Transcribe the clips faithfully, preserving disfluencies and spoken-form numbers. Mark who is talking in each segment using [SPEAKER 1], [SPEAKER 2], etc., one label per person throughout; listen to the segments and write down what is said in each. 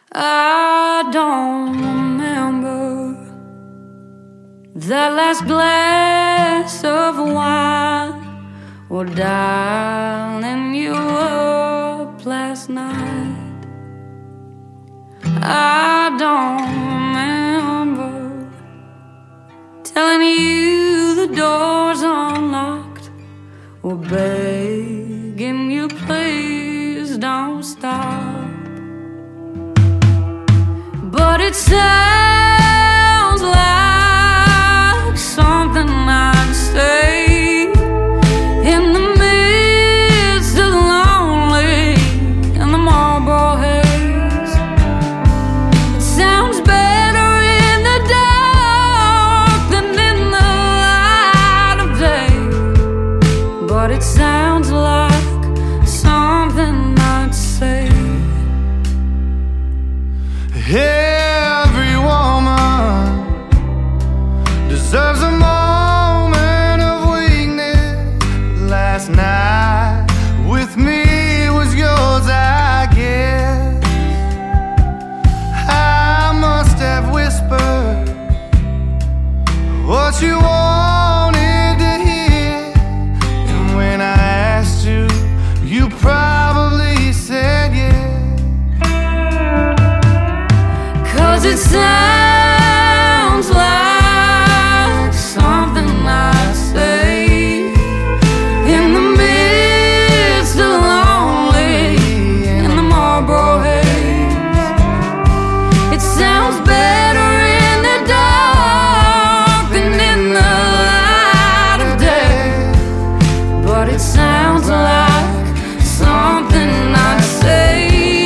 [SPEAKER 1] I don't remember that last glass of wine. Well, darling, you were up last night. I don't remember telling you the door's unlocked, or begging you please don't stop. But it sounds like something I'd say in the midst of the lonely and the Marlboro haze. It sounds better in the dark than in the light of day. But it sounds like something I'd say.
[SPEAKER 2] Every woman deserves a moment of weakness. Last night with me was yours, I guess. I must have whispered what you wanted to hear, and when I asked you, you probably said yes. Cause it sounds like something I'd say in the midst of the lonely and the Marlboro haze. It sounds better in the dark than in the light of day. But it sounds like something I'd say.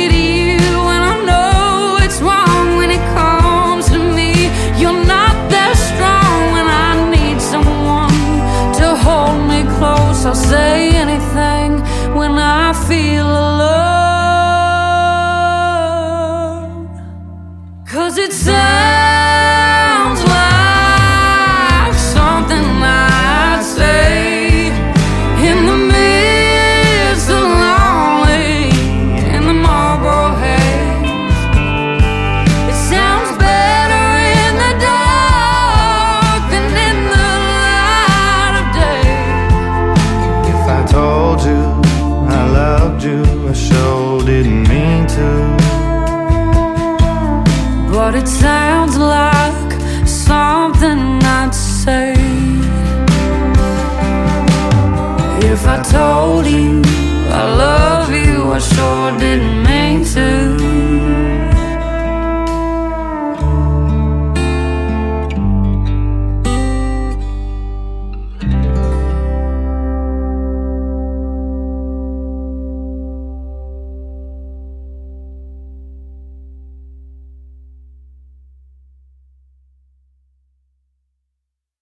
[SPEAKER 2] I'll say anything when I feel alone. Cause it sounds like something I'd say in the midst of the lonely and the Marlboro haze. It sounds better in the dark than in the light of day. If I told you I loved you, I sure didn't mean to. But it sounds like something I'd say. If I told you I love you, I sure didn't mean to.